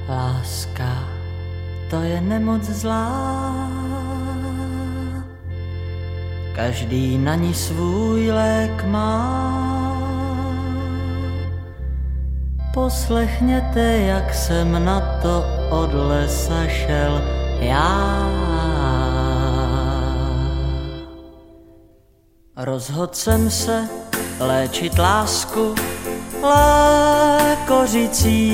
Láska, to je nemoc zlá, každý na ní svůj lék má. Poslechněte, jak jsem na to od lesa šel já. Rozhodl jsem se léčit lásku lékořicí.